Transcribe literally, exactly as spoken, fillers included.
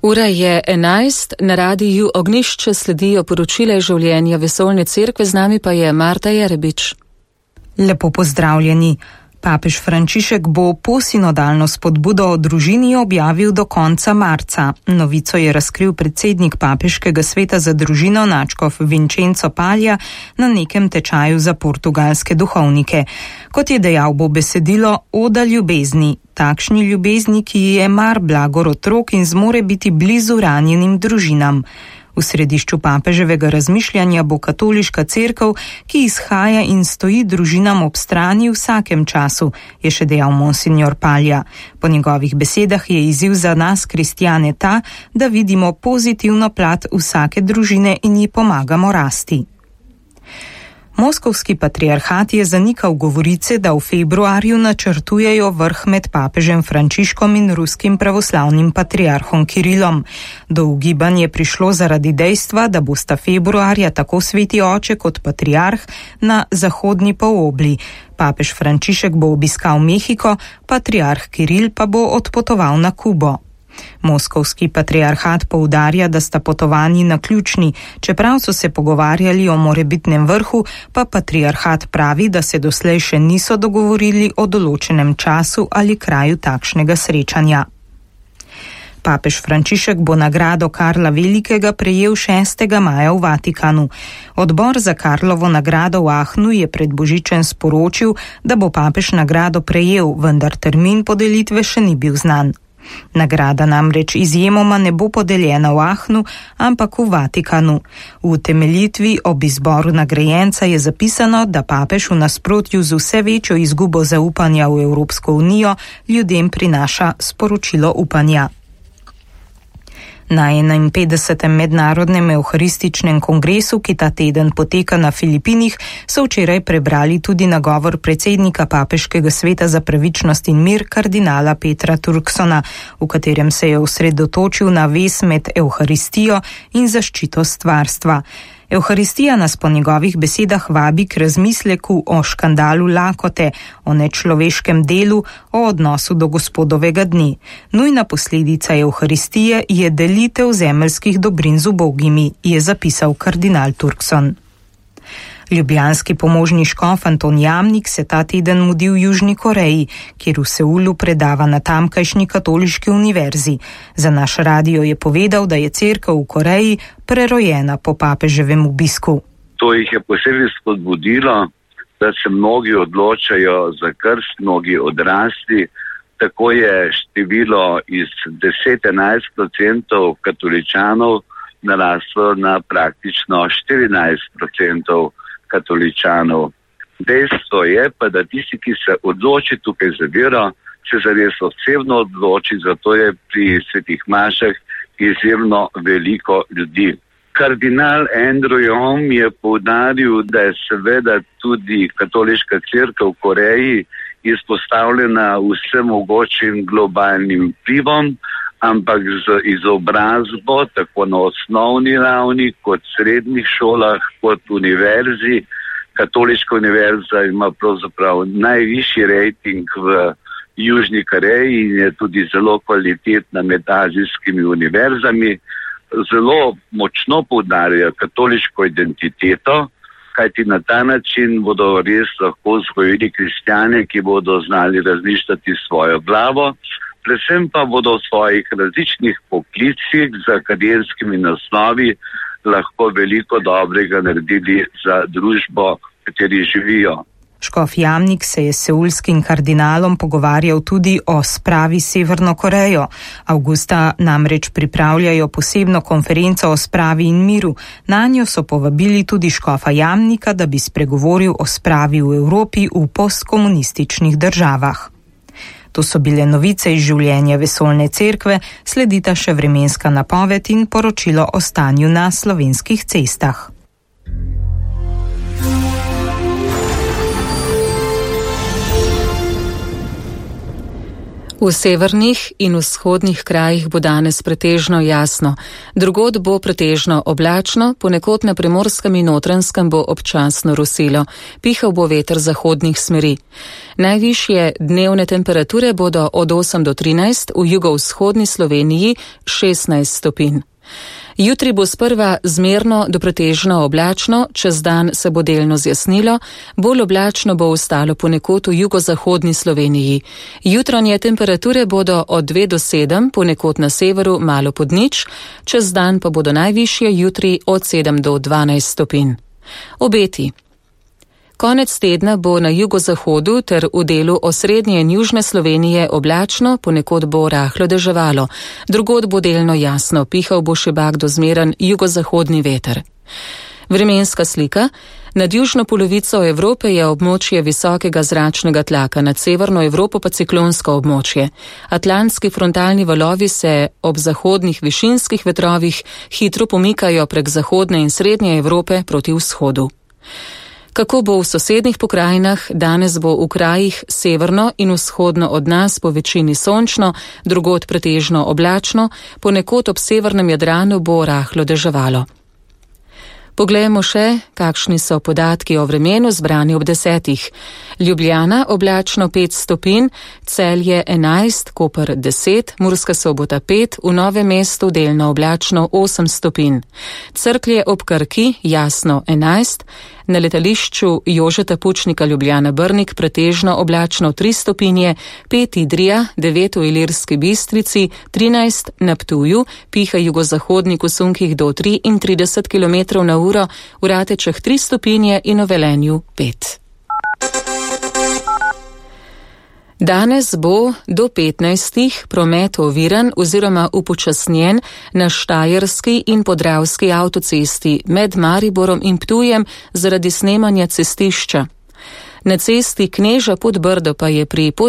Ura je enajst, na radiju Ognjišče sledijo poročila življenja vesoljne cerkve, z nami pa je Marta Jerebič. Lepo pozdravljeni. Papež Frančišek bo posinodalno spodbudo o družini objavil do konca marca. Novico je razkril predsednik Papeškega sveta za družino nadškof Vincenzo Paglia na nekem tečaju za portugalske duhovnike. Kot je dejal, bo besedilo oda ljubezni, takšni ljubezni, ki je mar blagor otrok in zmore biti blizu ranjenim družinam. V središču papeževega razmišljanja bo katoliška cerkev, ki izhaja in stoji družinam ob strani v vsakem času, je še dejal monsignor Paglia. Po njegovih besedah je izziv za nas, kristjane, ta, da vidimo pozitivno plat vsake družine in ji pomagamo rasti. Moskovski patriarhat je zanikal govorice, da v februarju načrtujejo vrh med papežem Frančiškom in ruskim pravoslavnim patriarhom Kirilom. Do ugibanj je prišlo zaradi dejstva, da bosta februarja tako sveti oče kot patriarh na zahodni polobli. Papež Frančišek bo obiskal Mehiko, patriarh Kiril pa bo odpotoval na Kubo. Moskovski patriarhat poudarja, da sta potovanji naključni, čeprav so se pogovarjali o morebitnem vrhu, pa patriarhat pravi, da se doslej še niso dogovorili o določenem času ali kraju takšnega srečanja. Papež Frančišek bo nagrado Karla Velikega prejel šestega maja v Vatikanu. Odbor za Karlovo nagrado v Aachenu je pred božičem sporočil, da bo papež nagrado prejel, vendar termin podelitve še ni bil znan. Nagrada namreč izjemoma ne bo podeljena v Aachenu, ampak v Vatikanu. V utemeljitvi ob izboru nagrajenca je zapisano, da papež v nasprotju z vse večjo izgubo zaupanja v Evropsko unijo ljudem prinaša sporočilo upanja. Na enainpetdesetem mednarodnem evharističnem kongresu, ki ta teden poteka na Filipinih, so včeraj prebrali tudi nagovor predsednika Papeškega sveta za pravičnost in mir kardinala Petra Turksona, v katerem se je osredotočil na vez med evharistijo in zaščito stvarstva. Evharistija nas po njegovih besedah vabi k razmisleku o škandalu lakote, o nečloveškem delu, o odnosu do gospodovega dne. Nujna posledica evharistije je delitev zemeljskih dobrin z ubogimi, je zapisal kardinal Turkson. Ljubljanski pomožni škof Anton Jamnik se ta teden mudi v Južni Koreji, kjer v Seulu predava na tamkajšnji katoliški univerzi. Za naš radio je povedal, da je cerkev v Koreji prerojena po papeževem obisku. To jih je posebej spodbudilo, da se mnogi odločajo za krst, mnogi odrasli. Tako je število iz deset do enajst procentov katoličanov naraslo na praktično štirinajst procentov katoličanov. Dejstvo je pa, da tisti, ki se odloči tukaj za vero, se zares osebno odloči, zato je pri svetih mašah izjemno veliko ljudi. Kardinal Andrew Yom je poudaril, da je seveda tudi katoliška cerkev v Koreji izpostavljena vsem mogočim globalnim vplivom, ampak z izobrazbo, tako na osnovni ravni, kot srednjih šolah, kot univerzi. Katoliška univerza ima pravzaprav najvišji rejting v Južni Koreji in je tudi zelo kvalitetna med azijskimi univerzami. Zelo močno poudarja katoliško identiteto, kajti na ta način bodo res lahko vzgojili kristjane, ki bodo znali razmišljati svojo glavo. Predvsem pa bodo v svojih različnih poklicih z akademskimi naslovi lahko veliko dobrega naredili za družbo, v kateri živijo. Škof Jamnik se je s seulskim kardinalom pogovarjal tudi o spravi s Severno Korejo. Avgusta namreč pripravljajo posebno konferenco o spravi in miru. Nanjo so povabili tudi škofa Jamnika, da bi spregovoril o spravi v Evropi v postkomunističnih državah. To so bile novice iz življenja vesoljne cerkve, sledita še vremenska napoved in poročilo o stanju na slovenskih cestah. V severnih in vzhodnih krajih bo danes pretežno jasno, drugod bo pretežno oblačno, ponekod na Primorskem in Notranjskem bo občasno rosilo, pihal bo veter zahodnih smeri. Najvišje dnevne temperature bodo od osem do trinajst, v jugovzhodni Sloveniji šestnajst stopinj. Jutri bo sprva zmerno do pretežno oblačno, čez dan se bo delno zjasnilo, bolj oblačno bo ostalo ponekod v jugozahodni Sloveniji. Jutranje temperature bodo od dve do sedem, ponekod na severu malo pod nič, čez dan pa bodo najvišje jutri od sedem do dvanajst stopinj. Obeti. Konec tedna bo na jugozahodu ter v delu osrednje in južne Slovenije oblačno, ponekod bo rahlo deževalo. Drugod bo delno jasno, pihal bo šibak do zmeren jugozahodni veter. Vremenska slika. Nad južno polovico Evrope je območje visokega zračnega tlaka, nad severno Evropo pa ciklonsko območje. Atlantski frontalni valovi se ob zahodnih višinskih vetrovih hitro pomikajo prek zahodne in srednje Evrope proti vzhodu. Kako bo v sosednjih pokrajinah? Danes bo v krajih severno in vzhodno od nas po večini sončno, drugod pretežno oblačno, ponekod ob severnem Jadranu bo rahlo deževalo. Poglejmo še, kakšni so podatki o vremenu zbrani ob desetih. Ljubljana oblačno pet stopinj, Celje enajst, Koper deset, Murska Sobota pet, v Novem mestu delno oblačno osem stopinj. Cerklje ob Krki jasno enajst, na letališču Jožeta Pučnika Ljubljana Brnik pretežno oblačno tri stopinje, pet Idrija, devet v Ilirski Bistrici, trinajst na Ptuju, piha jugozahodnik v sunkih do triintrideset kilometrov na uro, v Ratečah tri stopinje in v Velenju pet. Danes bo do petnajstih promet oviran oziroma upočasnjen na Štajerski in Podravski avtocesti med Mariborom in Ptujem zaradi snemanja cestišča. Na cesti Kneža pod Brdo pa je pri